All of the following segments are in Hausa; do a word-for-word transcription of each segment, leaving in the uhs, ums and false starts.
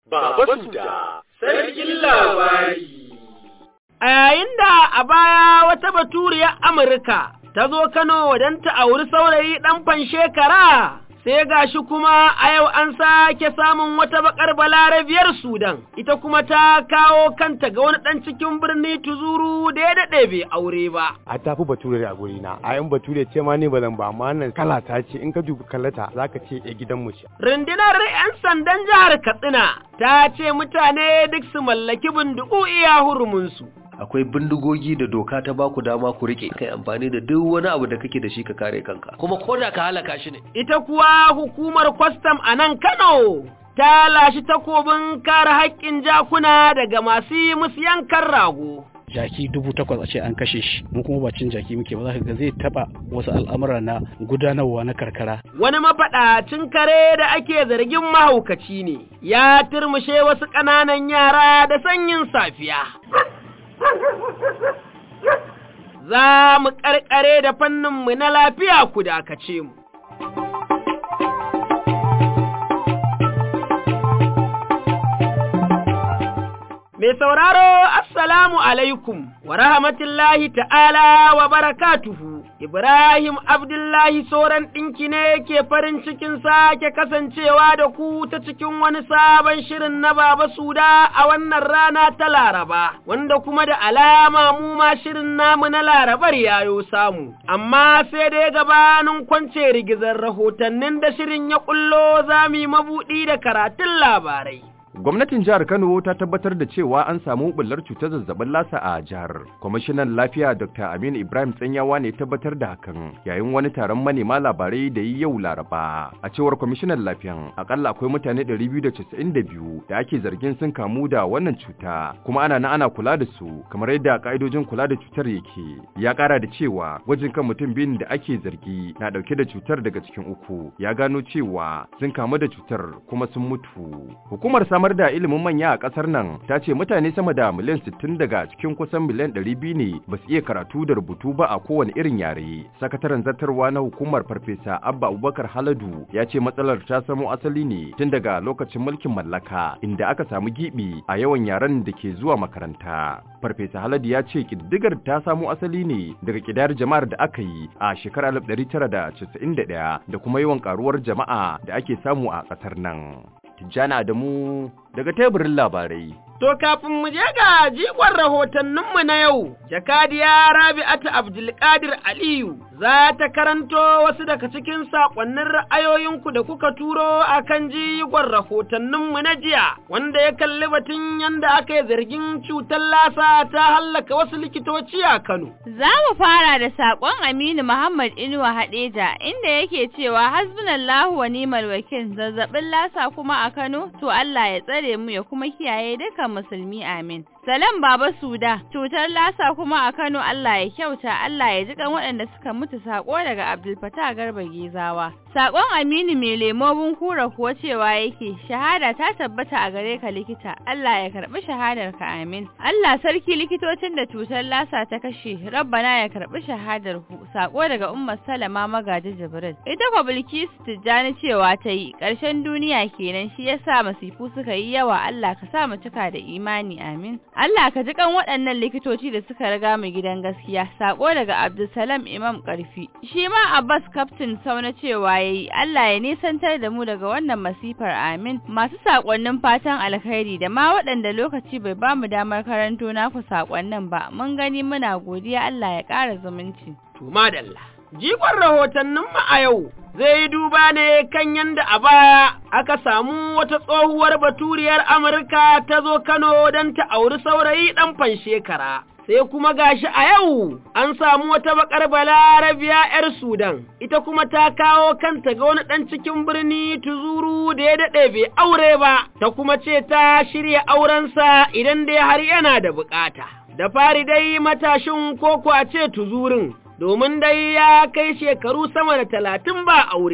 Baba Suda, sarkin labari. A yayin da a baya wata baturiyar Amurka ta zo Kano don ta auri saurayi ɗan fanshekara, sai gashi kuma a yau an sake samun wata bakar balarabiyar Sudan, ita kuma ta kawo kanta ga wani ɗan cikin birni tuzuru da ya daɗe bai aure ba. A tafi bature a gurina, a yan bature ce ma ne ba zan ba, amma nan kala ta ce in ka dubi kallata za ka ce a gidan mu ce. Rundunar 'yan sandan jihar Katsina ta ce mutane duk su mallaki bindigu iya hurumunsu. Akwai bindigogi da doka ta baku dama ku rike kai amfani da duk wani abu da kake da shi ka kare kanka kuma ko da ka halaka shi ne. Ita kuwa hukumar kwastam a nan Kano ta lashi takobin kare haƙƙin jakuna daga masu yi musu yankan rago. Jaki dubu takwas a ce an kashe shi, mu kuma bacin jaki muke ba, za ka ga zai taba wasu al'amura na gudanarwa na karkara. Wani mafaɗacin kare da ake zargin mahaukaci ne ya turmushe wasu ƙananan yara da sanyin safiya. Za mu ƙarƙare da fanninmu na lafiya ku dakace mu. Mai sauraro, Assalamu alaikum wa rahmatullahi ta'ala wa barakatuhu. Ibrahim Abdullahi Soran ɗinki ne ke farin cikin sake kasancewa da ku ta cikin wani sabon shirin na Baba Suda a wannan rana ta Laraba, wanda kuma da alama mu ma shirin namu na Larabar yayo samu. Amma sai dai gabanin kwance rigizar rahotannin da shirin ya ƙullo za mu yi mabuɗi da karatun labarai. Gwamnatin jihar Kano ta tabbatar da cewa an samu bullar cutar zazzabin lasa a jihar. Kwamishinan Lafiya Doctor Aminu Ibrahim Tsanyawa ne tabbatar da hakan yayin wani taron manema labarai da yi yau Laraba. A cewar Kwamishinan Lafiyan, akalla akwai mutane ɗari biyu da casa'in da biyu da ake zargin sun kamu da wannan cuta, kuma ana na ana kula da su kamar yadda ka'idojin kula da cutar yake. Ya ƙara da cewa gwajin kan mutum biyun da ake zargi na ɗauke da cutar daga cikin uku ya gano cewa sun kamu da cutar kuma sun mutu. Hukumar samar da ilimin manya a kasar nan ta ce mutane sama da miliyan sittin daga cikin kusan miliyan ɗari biyu ne ba su iya karatu da rubutu ba a kowane irin yare. Sakataren zartarwa na hukumar Farfesa Abba Abubakar Haladu ya ce matsalar ta samo asali ne tun daga lokacin mulkin mallaka inda aka samu gibi a yawan yaren da ke zuwa makaranta. Farfesa Haladu ya ce kididdigar ta samo asali ne daga kidayar jama'ar da aka yi a shekarar alif ɗari tara da casa'in da ɗaya da kuma yawan karuwar jama'a da ake samu a ƙasar nan. Tijjani Adamu daga teburin labarai. To kafin mu je ga jigon rahotanninmu na yau, Jakadiya Rabi'atu Abdulkadir Aliyu za ta karanto wasu daga cikin saƙonnin ra'ayoyinku da kuka turo a kan jigon rahotanninmu na jiya, wanda ya kalli batun yanda aka yi zargin cutar lasa ta hallaka wasu likitoci a Kano. Za mu fara da saƙon Aminu Muhammad Inuwa Hadeja, inda yake cewa hasbunallahu wa ni'mal wakil, zazzabin lasa kuma a Kano, to Allah ya tsare mu ya kuma kiyaye dukan musulmi, amin. Salam Baba Suda, cutar lasa kuma a Kano, Allah ya kyauta, Allah ya jikan waɗanda suka mutu. Sako daga Abdul Fatah Garba Gezawa. Sakon Aminu mai lemo Bunkura kuwa cewa yake shahada ta tabbata a gare ka likita, Allah ya karbi shahadar ka, amin. Allah sarki likitocin da cutar lasa ta kashe, Rabbana ya karbi shahadar ku. Sako daga Umma Salama Magaji Jibril. Ita kwa Bilkisu Tijjani cewa ta yi ƙarshen duniya kenan, shi yasa masifu suka yi yawa, Allah ka sa mu cika da imani, amin. Allah ka jikan waɗannan likitoci da suka riga mu gidan gaskiya. Sako daga Abdulsalam Imam Karfi. Shi ma Abbas Captain Sauna cewa yayi Allah ya nisantar da mu daga wannan masifar, amin. Masu sakonnin fatan alkhairi da ma waɗanda lokaci bai ba mu damar karanto naku sakonnin ba, mun gani muna godiya, Allah ya ƙara zumunci. To madalla. Jigon rahotanninmu a yau zai yi duba ne kan yanda a baya aka samu wata tsohuwar baturiyar Amurka ta zo Kano don ta auri saurayi ɗan fanshekara. Sai kuma gashi a yau an samu wata bakar balarabiya 'yar Sudan, ita kuma ta kawo kanta ga wani ɗan cikin birni tuzuru da ya daɗe bai aure ba, ta kuma ce ta shirya aurensa idan dai har yana da bukata. Da fari dai matashin koko a ce tuzurin, domin dai ya kai shekaru sama da talatin ba aure,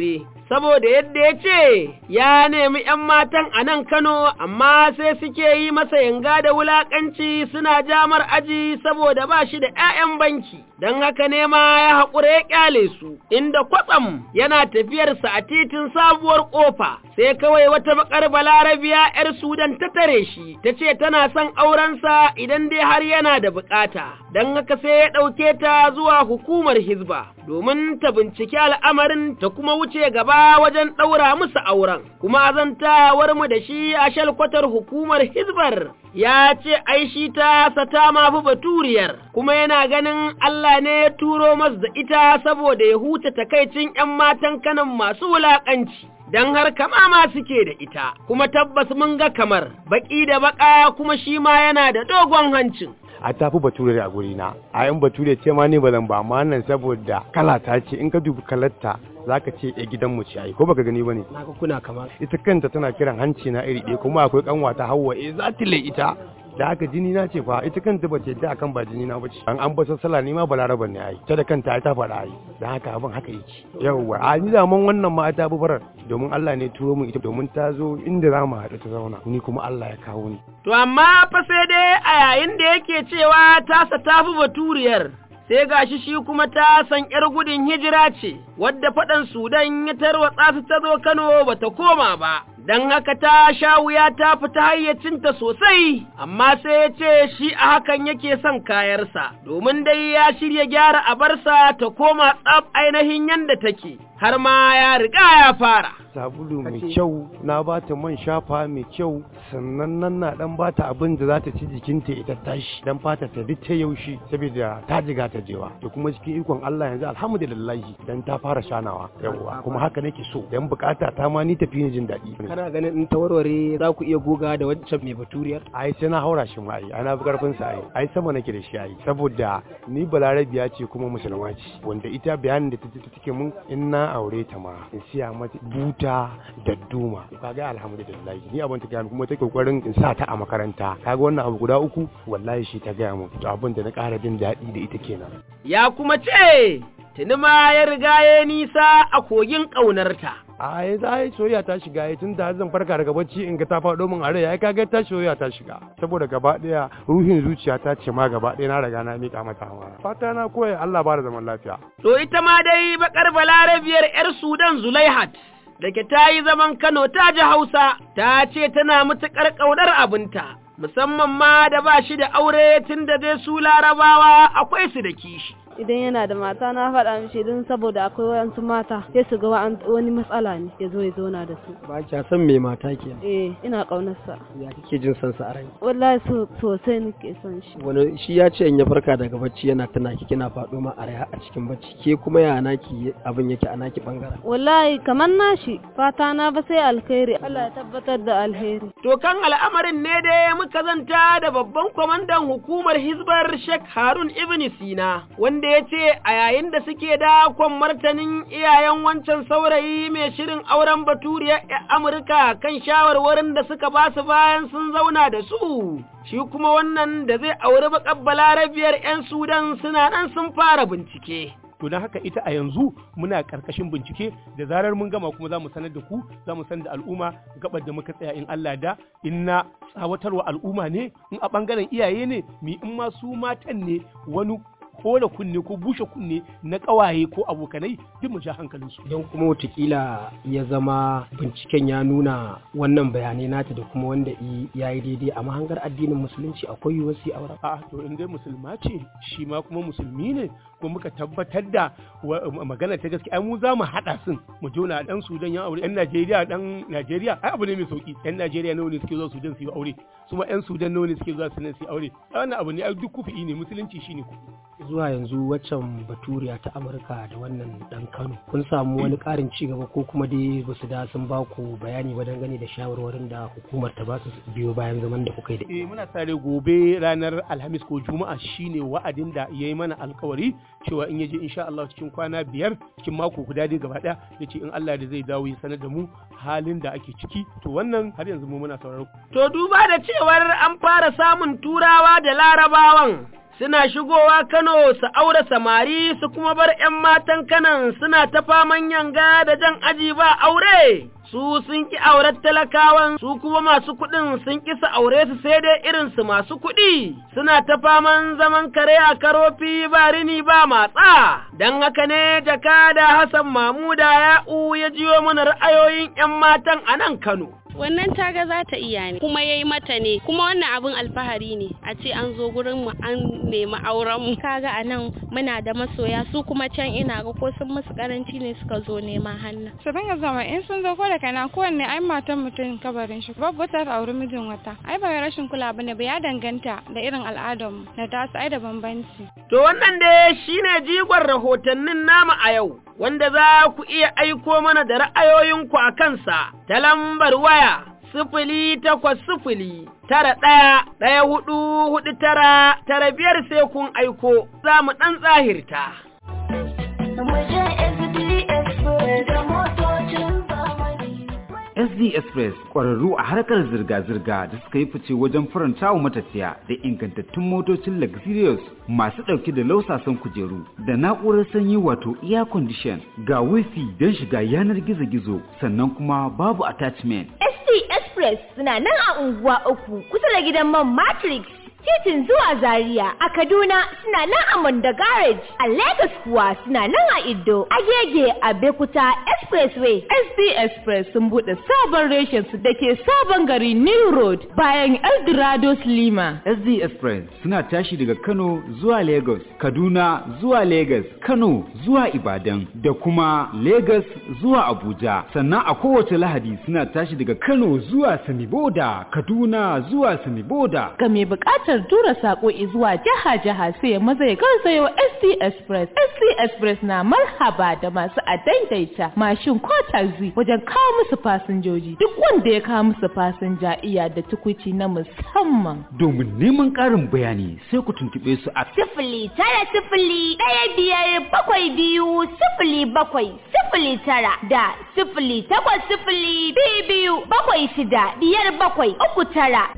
saboda yadda ya ce ya nemi ‘yan matan a nan Kano amma sai suke yi masa yanga da wulaƙanci suna jamar aji saboda ba shi da ‘ya'yan banki, don haka ne ma ya haƙura ya ƙyale su, inda kwatsam yana tafiyarsa a titin sabuwar ƙofa, sai kawai wata baƙar balarabiya ‘yar Sudan ta tare shi, ta ce tana son aurensa idan dai har yana da buƙata, don haka sai ya ɗauke ta zuwa hukumar Hizba, domin ta binciki al'amarin ta kuma wuce gaba wajen ɗaura musu auren, kuma azantawar mu da shi a shalkwatar hukumar Hizbar ya ce ai shi ta sata ma fi baturiyar, kuma yana ganin Allah ne ya turo masa da ita saboda ya huta takaicin ‘yan matan Kanan masu wulaƙanci. Don har kama ma suke da ita, kuma tabbas mun ga kamar, baƙi da baƙa kuma shi ma yana da dogon hancin. a tafi bature a guri na a yan bature ce ma ni ba zan ba amma nan saboda kala ta ce in ka dubi kalarta zaka ce e gidan mu ce ai ko baka gani bane Naka kuna kama. ita kanta tana kiran hanci na iri ɗaya kuma akwai kanwa ta Hauwa eh za ta le ita da haka jini na ce fa ita kanta ba ce da akan ba jini na bace an an ba sassala ni ma balaraban ne ai ta da kanta ta faɗa ai dan haka abin haka yake yawwa a ni da mun wannan ma ta bi farar domin Allah ne turo mu ita domin ta zo inda za mu haɗu ta zauna ni kuma Allah ya kawo ni To amma fa sai dai a yayin da yake cewa tasa tafi baturiyar sai gashi shi kuma ta san ‘yar gudun hijira ce, wadda faɗan Sudan ya tarwatsa su ta zo Kano ba ta koma ba, don haka ta sha wuya ta fita hayyacinta sosai, amma sai ya ce shi a hakan yake son kayarsa, domin dai ya shirya gyara abarsa ta koma tsaf ainihin yanda take, har ma ya riga ya fara. sabulu mai kyau na bata man shafa mai kyau sannan nan na dan bata abin da za ta ci jikinta ita tashi dan fata ta duk ta yaushi saboda ta jiga ta jewa to kuma cikin ikon Allah yanzu alhamdulillah dan ta fara shanawa yawa kuma haka nake so dan bukata ta ma ni tafi ni jin daɗi Kana ganin in ta warware za ku iya goga da wancan mai baturiyar? ai sai na haura shi ma ai ana fi karfin sa ai ai sama nake da shi ai saboda ni balarabiya ce kuma musulma ce wanda ita bayanin da take mun in na aure ta ma in siya mata buta da duma kaga alhamdulillah ni abin ta gaya kuma take kokarin in sa ta a makaranta kaga wannan abu guda uku wallahi shi ta gaya mun to abin da na ƙara jin daɗi da ita kenan Ya kuma ce, tuni ma ya riga ya nisa a kogin ƙaunarta. a ya za yi soyayya ta shiga ya tun da zan farka daga bacci in ga ta faɗo min a rai ya kaga ta soyayya ta shiga saboda gaba ɗaya ruhin zuciya ta ce ma gaba ɗaya na riga na miƙa mata amana fata na koya Allah ba da zaman lafiya To ita ma dai bakar balarabiyar ‘yar Sudan Zulaihat, da ke ta yi zaman Kano ta ji Hausa, ta ce tana matuƙar ƙaunar abinta, musamman ma da ba shi da aure tun da dai su larabawa akwai su da kishi. Idan yana da mata na faɗa mishi don saboda akwai wayansu mata sai su ga wani matsala ne ya zo ya zauna da su. Ba kya san me mata ke? Eh ina ƙaunarsa. Ya kike jin san sa a rai? Wallahi so sosai nake son shi. Wani shi ya ce in ya farka daga bacci yana tana ki kina faɗo ma a rai a cikin bacci, ke kuma ya naki abin yake a naki bangaren? Wallahi kamar nashi fata na ba sai alheri Allah ya tabbatar da alheri. To kan al'amarin ne dai muka zanta da babban kwamandan hukumar Hizbar Sheikh Harun Ibn Sina, wanda ya ce a yayin da suke da kwan martanin iyayen wancan saurayi mai shirin auren baturiyar Amurka kan shawarwarin da suka ba su bayan sun zauna da su, shi kuma wannan da zai auri baƙar balarabiyar ‘yan Sudan suna nan sun fara bincike. To don haka ita a yanzu muna karkashin bincike da zarar mun gama kuma za mu sanar da ku za mu sanar da al'umma gabar da muka tsaya in Allah da in na tsawatarwa al'umma ne in a bangaren iyaye ne mi in ma su matan ne wani kola kunne ko bushe kunne na kawaye ko abokanai duk mu ja hankalinsu. Don kuma watakila ya zama binciken ya nuna wannan bayanai nata da kuma wanda ya yi daidai a mahangar addinin musulunci akwai yiwuwar su auren. A to in dai musulma ce shi ma kuma musulmi ne kuma muka tabbatar da magana ta gaske ai mu za mu haɗa sun mu jona dan Sudan ya aure yan Najeriya dan Najeriya ai abu ne mai sauki yan Najeriya nawa ne suke zuwa Sudan su yi aure su ma yan Sudan nawa ne suke zuwa Sudan su yi aure wannan abu ne ai duk kufi ne musulunci shine ku. Zuwa yanzu waccan baturiya ta Amurka da wannan dan Kano kun samu wani ƙarin ci gaba ko kuma dai ba su da sun ba ku bayani ba dangane da shawarwarin da hukumar ta ba su biyo bayan zaman da kuka yi da. Eh muna sare gobe ranar Alhamis ko Juma'a shine wa'adin da yayi mana alkawari cewa in yaje insha Allah cikin kwana biyar cikin mako guda dai gaba daya yace in Allah da zai dawo ya sanar da mu halin da ake ciki to wannan har yanzu mu muna sauraro. To duba da cewar an fara samun turawa da larabawan suna shigowa Kano su aure samari su kuma bar ‘yan matan Kanan suna ta faman yanga da jan aji ba aure. Su sun ki auren talakawan, su kuma masu kuɗin sun ki su aure su sai dai irinsu masu kuɗi, suna ta faman zaman kare a karofi ba rini ba matsa, don haka ne jakada Hassan Mamuda Ya'u ya jiyo mana ra'ayoyin ‘yan matan a nan Kano. Wannan taga za ta iya ne kuma yayi mata ne kuma wannan abin alfahari ne a ce an zo gurin mu an nemi auren mu. Kaga anan muna da masoya su kuma can ina ga ko sun musu karanci ne suka zo neman hannu. Su dinga zama in sun zo ko da kana kowanne ai matan mutum kabarin shi babu ta auri mijin wata. Ai ba rashin kula bane ba ya danganta da irin al'adar mu da ta su ai da bambanci. To wannan dai shine jigon rahotannin namu a yau, wanda za ku iya aiko mana da ra'ayoyinku a kansa ta lambar waya sifili takwas sifili tara ɗaya ɗaya hudu hudu tara tara biyar sai kun aiko za mu ɗan tsahirta. S D Express ƙwararru a harkar zirga-zirga da suka yi fice wajen faranta wa matafiya da ingantattun motocin luxurious masu ɗauke da lausasan kujeru da na'urar sanyi wato air condition ga wifi don shiga yanar gizo-gizo sannan kuma babu attachment. S D Express suna nan a unguwa uku kusa da gidan man Matrix. Titin zuwa Zaria a Kaduna suna nan a Manda Garage, a Lagos kuwa suna nan a Iddo, Agege a Bekuta Expressway. S D Express sun buɗe sabon reshen su da ke sabon gari New Road bayan Eldorado Lima. S D Express suna tashi daga Kano zuwa Lagos, Kaduna zuwa Lagos, Kano zuwa Ibadan da kuma Lagos zuwa Abuja. Sannan a kowace Lahadi suna tashi daga Kano zuwa Samiboda, Kaduna zuwa Samiboda. Ga mai buƙatar tura sako zuwa jiha-jiha sai ya maza ya garzayo S D Express. S D Express na marhaba da masu adaidaita mashin ko taxi wajen kawo musu fasinjoji. Duk wanda ya kawo musu fasinja iya da tukuci na musamman. Domin neman ƙarin bayani sai ku tuntuɓe su a sifili tara sifili ɗaya biyar bakwai biyu sifili bakwai sifili tara da sifili takwas sifili biyu biyu bakwai shida biyar bakwai uku tara.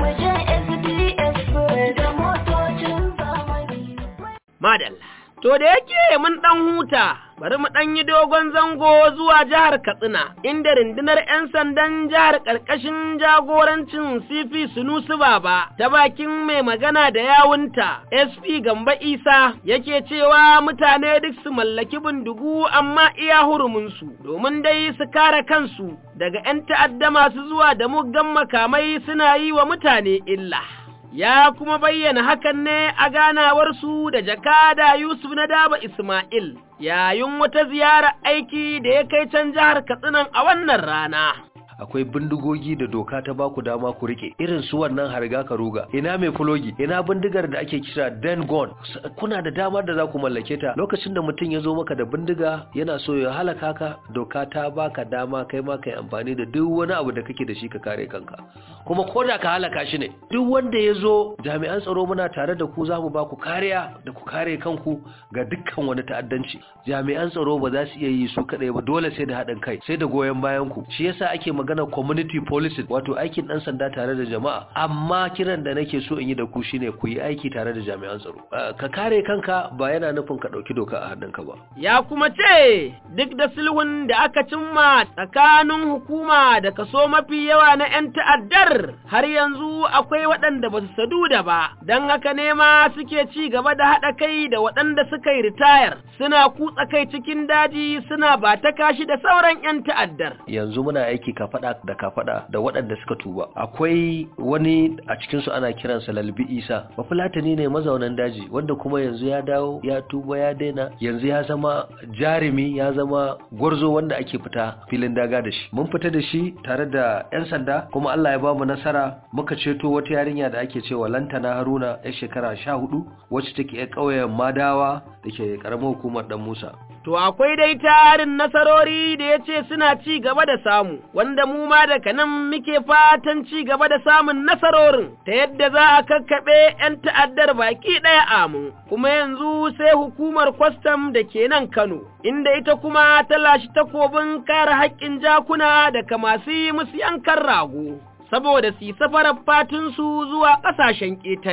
Madalla, to da yake mun ɗan huta, bari mu ɗan yi dogon zango zuwa jihar Katsina, inda rundunar ‘yan sandan jihar ƙarƙashin jagorancin C P Sunusi Baba ta bakin mai magana da yawunta S P Gamba Isa yake cewa mutane duk su mallaki bindigu amma iya huruminsu, domin dai su kare kansu daga ‘yan ta'adda masu zuwa da muggan makamai suna yi wa mutane illa. Ya kuma bayyana hakan ne a ganawarsu da jakada Yusuf na Daba Ismail yayin wata ziyara aiki da ya kai can jihar Katsina a wannan rana. akwai bindigogi da doka ta baku dama ku rike irin su wannan harga ka ruga ina mai fulogi ina bindigar da ake kira den gun kuna da damar da za ku mallake ta lokacin da mutum ya zo maka da bindiga yana so ya halaka ka doka ta baka dama kai ma kai amfani da duk wani abu da kake da shi ka kare kanka kuma koda ka halaka shi ne duk wanda ya zo jami'an tsaro muna tare da ku za mu ba ku kariya da ku kare kanku ga dukkan wani ta'addanci jami'an tsaro ba za su iya yi su kadai ba dole sai da haɗin kai sai da goyon bayan ku shi yasa ake magana community policing wato aikin dan sanda tare da jama'a amma kiran da nake so in yi da ku shine ku yi aiki tare da jami'an tsaro ka kare kanka ba yana nufin ka dauki doka a hannunka ba ya kuma ce duk da sulhun da aka cimma tsakanin hukuma da kaso mafi yawa na 'yan ta'addar har yanzu akwai waɗanda ba su sadu da ba don haka ne ma suke ci gaba da haɗa kai da waɗanda suka yi ritayar suna kutsa kai cikin daji suna ba ta kashi da sauran 'yan ta'addar yanzu muna aiki kafaɗa da kafaɗa da waɗanda suka tuba akwai wani a cikinsu ana kiransa Lalbi Isa bafulatani ne mazaunan daji wanda kuma yanzu ya dawo ya tuba ya daina yanzu ya zama jarumi ya zama gwarzo wanda ake fita filin daga da shi mun fita da shi tare da 'yan sanda kuma Allah ya bamu nasara muka ceto wata yarinya da ake cewa Lantana Haruna yar shekara sha hudu wacce take a ƙauyen Madawa da ke ƙaramar hukumar Dan Musa. To akwai dai tarin nasarori da ya ce suna ci gaba da samu, wanda mu ma daga nan muke fatan ci gaba da samun nasarorin ta yadda za a kakkaɓe 'yan ta'addar baki ɗaya amu, kuma yanzu sai hukumar kwastam da ke nan Kano, inda ita kuma ta lashi takobin kare haƙƙin jakuna daga masu yi musu yankan rago. Saboda su yi safarar fatinsu zuwa ƙasashen ƙetare.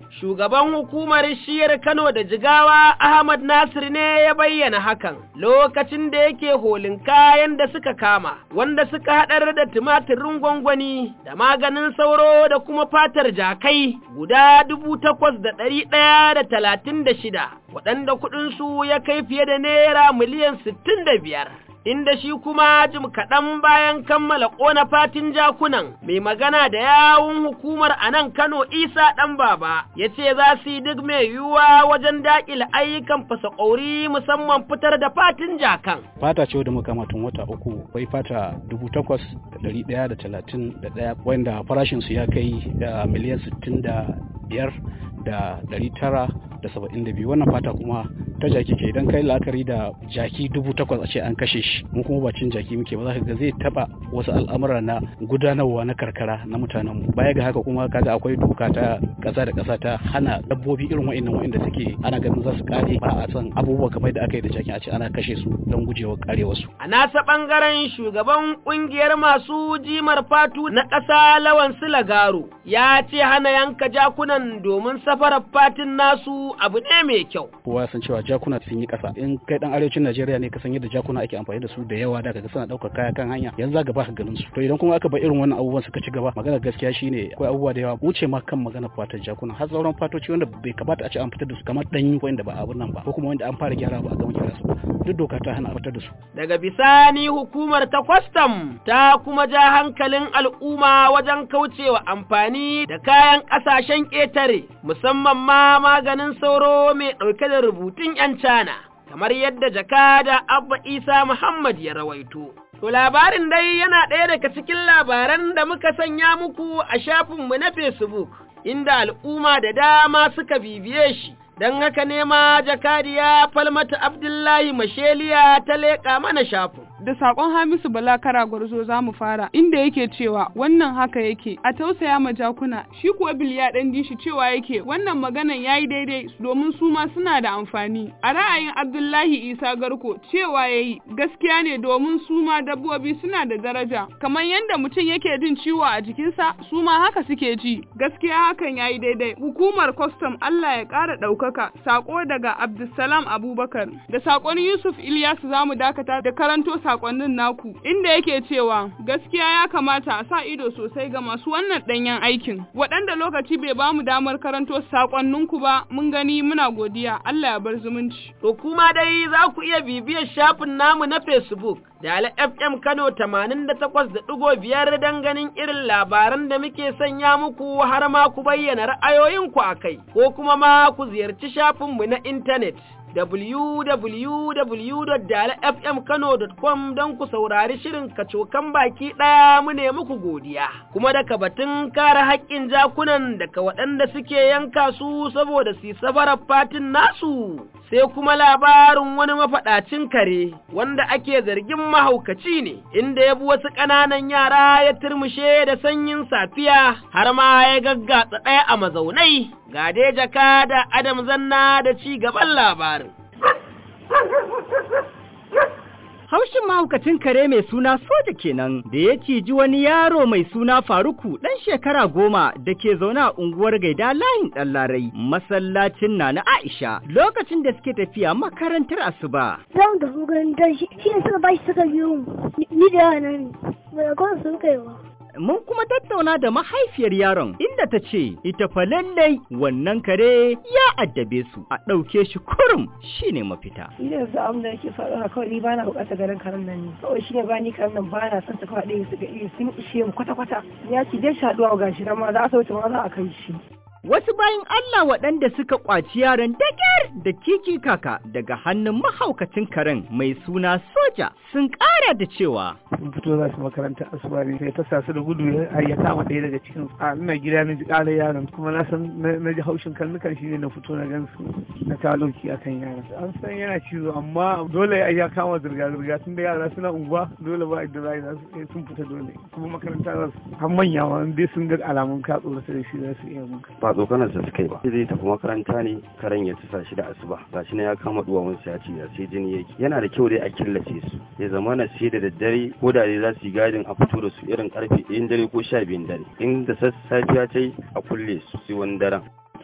Shugaban hukumar shiyar Kano da Jigawa Ahmad Nasir ne ya bayyana hakan lokacin da yake holin kayan da suka kama, wanda suka haɗar da tumatirin gwangwani da maganin sauro da kuma fatar jakai guda dubu takwas da ɗari ɗaya da talatin da shida, waɗanda kuɗinsu ya kai fiye da naira miliyan sittin da biyar. Inda shi kuma jim kaɗan bayan kammala ƙona fatin jakunan mai magana da yawun hukumar a nan Kano Isa ɗan baba ya ce za su yi duk mai yiwuwa wajen daƙile ayyukan fasa ƙauri musamman fitar da fatin jakan. Fata ce da muka matun wata uku bai fata dubu takwas da ɗari ɗaya da talatin da ɗaya wanda farashinsu ya kai da miliyan sittin da biyar da ɗari tara da saba'in da biyu. Wannan fata kuma ta jaki ke idan kai la'akari da jaki dubu takwas a ce an kashe shi, mu kuma bacin jaki muke ba, za ka ga zai taba wasu al'amura na gudanarwa na karkara na mutanen mu. Baya ga haka kuma kaga akwai doka ta ƙasa da ƙasa ta hana dabbobi irin wa'annan wa'anda suke ana ganin za su kare, ba a san abubuwa kamar da aka yi da jaki a ce ana kashe su don gujewa karewa su. A nasa bangaren shugaban kungiyar masu jimar fatu na ƙasa Lawan Silagaro ya ce hana yanka jakunan domin safarar fatin nasu abu ne mai kyau. Kowa san cewa jakuna sun yi ƙasa. In kai dan arewacin Najeriya ne ka san yadda jakuna ake amfani da su da yawa, da kaga suna ɗaukar kaya kan hanya, yanzu za ka ba ka ganin su. To idan kuma aka bar irin wannan abubuwan suka ci gaba, magana gaskiya shine akwai abubuwa da yawa wuce ma kan magana fatar jakuna, har sauran fatoci wanda bai kamata a ce an fitar da su kamar danyi wanda ba abun nan ba, ko kuma wanda an fara gyara ba a gama gyara su ba. Duk doka ta hana a fitar da su. Daga bisani hukumar ta kwastam ta kuma ja hankalin al'umma wajen kaucewa amfani da kayan ƙasashen ƙetare, musamman ma maganin sauro mai ɗauke da rubutun ‘yan Cana, kamar yadda jakada Abba Isa Muhammad ya rawaito. To labarin dai yana ɗaya daga cikin labaran da muka sanya muku a shafinmu na Facebook, inda al'umma da dama suka bibiye shi. Don haka nema jakadiya Falmata Abdullahi Masheliya ta leƙa mana shafin. Da saƙon Hamisu Bala Kara Gwarzo za mu fara, inda yake cewa wannan haka yake, a tausaya ma jakuna, shi kuwa Biliya ɗan dishi cewa yake wannan maganan ya yi daidai domin su ma suna da amfani. A ra'ayin Abdullahi Isa Garko cewa ya yi gaskiya ne domin su ma dabbobi suna da daraja, kamar yadda mutum yake jin ciwo a jikinsa su ma haka suke ji, gaskiya hakan ya yi daidai. Hukumar kwastam Allah ya ƙara ɗaukaka. Saƙo daga Abdulsalam Abubakar. Da saƙon Yusuf Ilyasu za mu dakata da karanto saƙonnin naku, inda yake cewa gaskiya ya kamata a sa ido sosai ga masu wannan ɗanyen aikin. Waɗanda lokaci bai ba mu damar karanto saƙonninku ba, mun gani muna godiya, Allah ya bar zumunci. To kuma dai za ku iya bibiyar shafin namu na Facebook da Ala F M Kano tamanin da takwas da ɗigo biyar don ganin irin labaran da muke sanya muku, har ma ku bayyana ra'ayoyinku a kai, ko kuma ma ku ziyarci shafinmu na intanet w w w dot dala f m kano dot com don ku saurari shirin kacokan baki ɗaya. Mu ne muku godiya. Kuma daga batun kare haƙƙin jakunan daga waɗanda suke yanka su saboda su safarar fatin nasu, sai kuma labarin wani mafaɗacin kare wanda ake zargin mahaukaci ne, inda ya bi wasu ƙananan yara ya turmushe da sanyin safiya har ma ya gaggatsa ɗaya a mazaunai. Ga dai jaka da Adam Zanna da ci gaban labarin. Haushin mahaukacin kare mai suna Soja kenan da ya ciji wani yaro mai suna Faruku ɗan shekara goma da ke zaune a unguwar Gaida layin Ɗanlarai, masallacin na na Aisha, lokacin da suke tafiya makarantar asuba. Zan da makarantar shi ne suka bashi suka biyu ni da yana ne, mai kwan sun kaiwa. Mun kuma tattauna da mahaifiyar yaron inda ta ce ita fa lallai wannan kare ya addabe su, a ɗauke shi kurum shine mafita. Ni da su abin da yake faruwa kawai ni ba na buƙatar garin karen nan ne. Kawai shi ne ba ni karen nan ba na son ta kawai ɗaya su ga iya sun ishe mu kwata-kwata. Ya ce dai shaɗuwa ga shi ma za a sauke ma za a kai shi. Wasu bayan Allah waɗanda suka ƙwaci yaran dagar da kiki kaka daga hannun mahaukacin karen mai suna Soja sun ƙara da cewa sun fito za su makaranta asuba ne sai ta sa su da gudu ya kama ɗaya daga cikin a ina gida na ji ƙarar yaron kuma na san na ji haushin karnukan shi ne na fito na gan su na taloki a kan yaron. An san yana cizo amma dole ya kama zirga-zirga tun da yara suna unguwa dole ba da za su sun fita dole kuma makaranta za su har manya ma dai sun ga alamun ka tsorata da shi za su iya muka. Ba tsokanar sa suka yi ba zai tafi makaranta ne karen ya tusa shi da asuba gashi na ya kama duwawunsa ya ce ya sai jini yake. Yana da kyau dai a killace su ya zama na sai da daddare ko da dai za su yi gadin a fito da su irin karfe ɗayan dare ko sha biyun dare in da sassafiya ta yi a kulle su sai wani daren.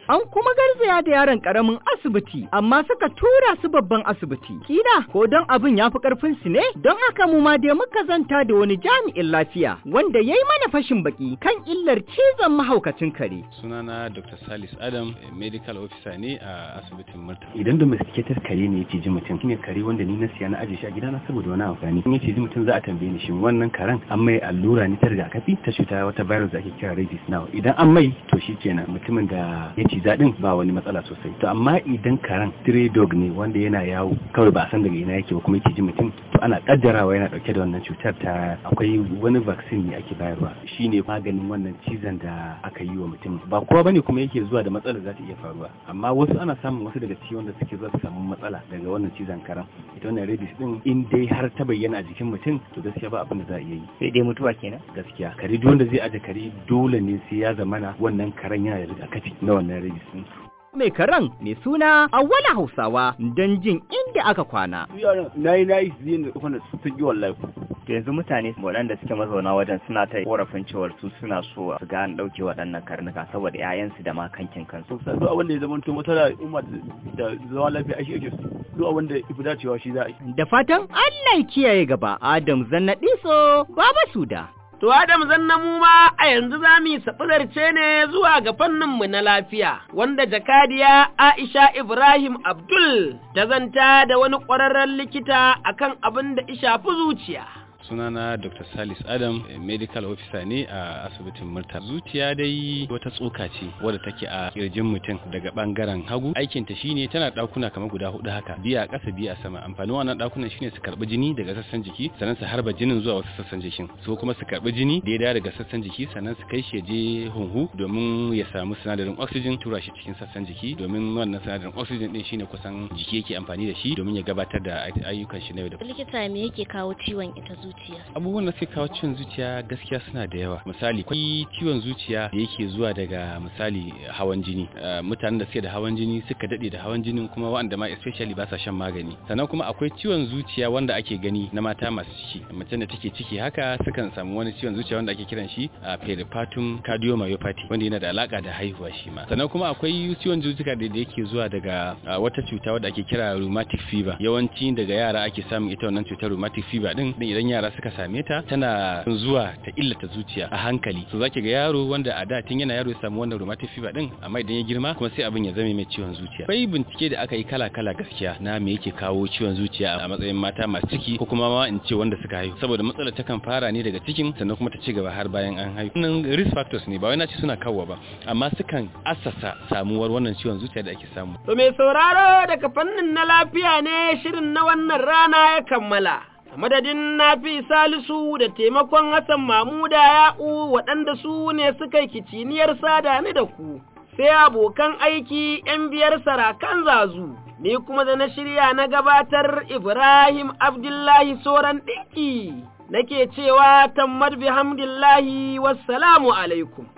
An kuma garzaya da yaron karamin asibiti amma suka tura su babban asibiti. Kila ko don abin ya fi karfin su ne? Don haka mu ma dai muka zanta da wani jami'in lafiya wanda ya yi mana fashin baki kan illar cizon mahaukacin kare. Sunana Doctor Salis Adam, medical officer ne a asibitin Murtala. Idan domesticated kare ne ya ciji mutum, shine kare wanda ni na siya na aje shi a gidana saboda wani amfani. In ya ciji mutum za a tambaye ni shin wannan karen an mai allura ne ta rigakafi ta cuta wata virus da ake kira rabies now. Idan an mai to shi kenan mutumin da ya ciza din ba wani matsala sosai. To amma idan karen stray dog ne wanda yana yawo kawai ba a san daga ina yake ba kuma ya ciji mutum, to ana kaddarawa yana dauke da wannan cutar ta akwai wani vaccine ne ake bayarwa. Shine maganin wannan cizon da aka yi wa mutum. Ba kowa bane kuma yake zuwa da matsalar za ta iya faruwa. Amma wasu ana samun wasu daga cikin wanda suke zuwa su samu matsala daga wannan cizon karen. Ita wannan rabies din in dai har ta bayyana a jikin mutum to gaskiya ba abin da za a iya yi. Sai dai mutuwa kenan. Gaskiya kare duk wanda zai aje kare dole ne sai ya zamana wannan karen yana da rigakafi na wannan rabies din. Mai karen mai suna Awwala Hausawa don jin inda aka kwana. Na yi na yi zai da kwana sun yi wallahi. Yanzu mutane waɗanda suke mazauna wajen suna ta korafin cewar su suna so su ga an ɗauke waɗannan karnuka saboda 'ya'yansu da ma kankin kansu. Duk abin da ya zama to matsala umma da zama lafiya ake ake su. Duk abin da ya fi dacewa shi za a yi. Da fatan Allah ya kiyaye gaba. Adam Zannaɗiso Baba Suda. To Adam zanna mu ma a yanzu za mu yi saɓularce ne zuwa ga fanninmu na lafiya, wanda jakadiya Aisha Ibrahim Abdul ta zanta da wani ƙwararren likita akan abin da ya shafi zuciya. Sunana Doctor Salis Adam, medical officer ne a asibitin Murtala. Zuciya dai wata tsoka ce wadda take a kirjin mutum daga bangaren hagu. Aikinta shine tana dakuna kamar guda hudu haka, biya a ƙasa biya a sama. Amfanin wannan dakunan shine su karbi jini daga sassan jiki, sannan su harba jinin zuwa wasu sassan jikin. Su kuma su karbi jini da ya dawo daga sassan jiki, sannan su kai shi je hunhu domin ya samu sinadarin oxygen, tura shi cikin sassan jiki domin wannan sinadarin oxygen din shine kusan jiki yake amfani da shi domin ya gabatar da ayyukan shi na yau da kullum. Likita me yake kawo ciwon ita zuciya? Abubuwan da suke kawo ciwon zuciya gaskiya suna da yawa. Misali, akwai ciwon zuciya da yake zuwa daga misali hawan jini. Mutanen da suke da hawan jini suka dade da hawan jinin kuma wanda ma especially ba sa shan magani. Sannan kuma akwai ciwon zuciya wanda ake gani na mata masu ciki. Mace da take ciki haka sukan samu wani ciwon zuciya wanda ake kiran shi peripartum cardiomyopathy wanda yana da alaka da haihuwa shi ma. Sannan kuma akwai ciwon zuciya da yake zuwa daga wata cuta wadda ake kira rheumatic fever. Yawanci daga yara ake samun ita wannan cutar rheumatic fever din. Idan yara suka same ta tana zuwa ta illata zuciya a hankali. So zaki ga yaro wanda a da tun yana yaro ya samu wannan rheumatic fever din amma idan ya girma kuma sai abin ya zame mai ciwon zuciya. Akwai bincike da aka yi kala-kala gaskiya na me yake kawo ciwon zuciya a matsayin mata masu ciki ko kuma ma in ce wanda suka haihu. Saboda matsalar ta kan fara ne daga cikin sannan kuma ta ci gaba har bayan an haihu. Wannan risk factors ne ba wai na ce suna kawo ba amma sukan assasa samuwar wannan ciwon zuciya da ake samu. To mai sauraro daga fannin na lafiya ne shirin na wannan rana ya kammala. A madadin Nafi Salisu da taimakon Hassan Mamuda Ya'u waɗanda su ne suka yi kiciniyar sada ni da ku, sai abokan aiki ‘yan biyar sarakan zazu, ni kuma da na shirya na gabatar Ibrahim Abdullahi Soran ɗinki, nake cewa tammar bihamdillahi wassalamu alaikum.